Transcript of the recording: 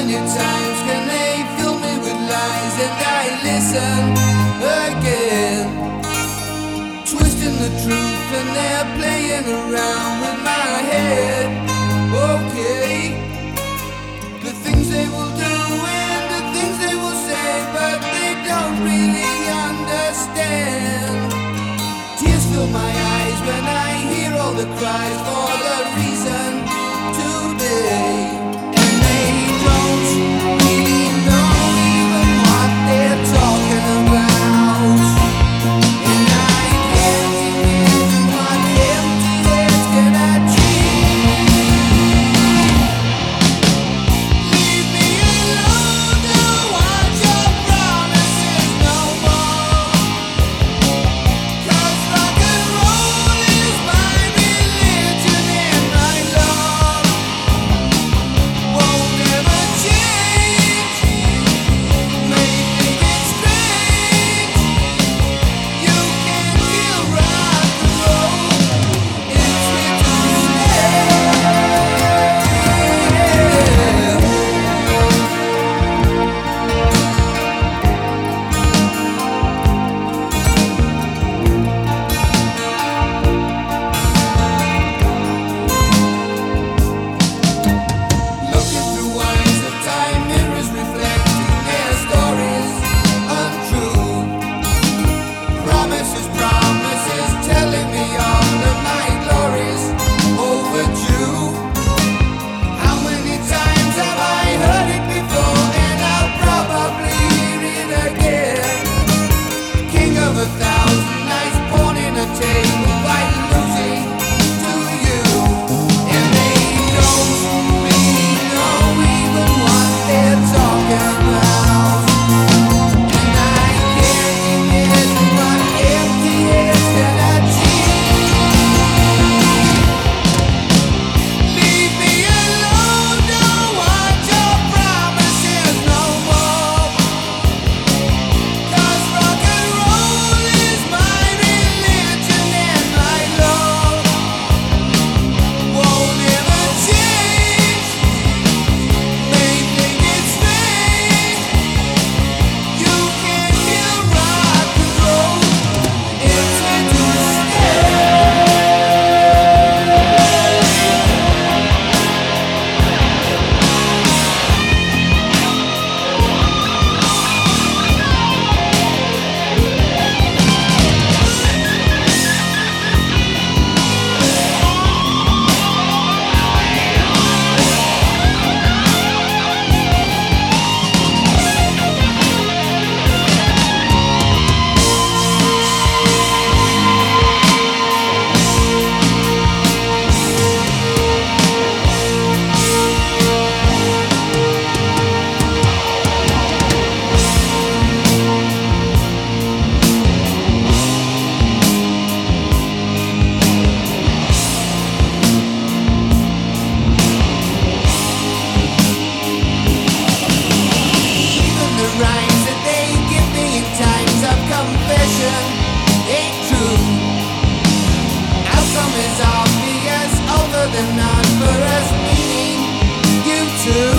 many times can they fill me with lies and I listen again, twisting the truth and they're playing around with my head. Okay, the things they will do and the things they will say, but they don't really understand. Tears fill my eyes when I hear all the cries for the reason today. And they don't really know even what they're talking about. And I can't imagine what empty heads can achieve. Leave me alone, don't want your promises no more. 'Cause rock and roll is my religion and my love won't ever change. May think it's strange, you can feel rock and roll. It's here to stay. Looking through eyes of time, mirrors reflecting their stories untrue. Promises, promises, telling me all of my glories overdue. How many times have I heard it before, and I'll probably hear it again. King of 1,000 nights, pawn in a table, fight losing to you. And they don't really know even what they're talking about. And I can't imagine what empty heads can achieve. Leave me alone, don't want your promises no more. 'Cause rock and roll is my religion and my love won't ever change. May think it's strange, you can feel rock and roll. It's here to stay. Even the rhymes that they give me in times of confession ain't true. Outcome is obvious, over the non for us, meaning you too.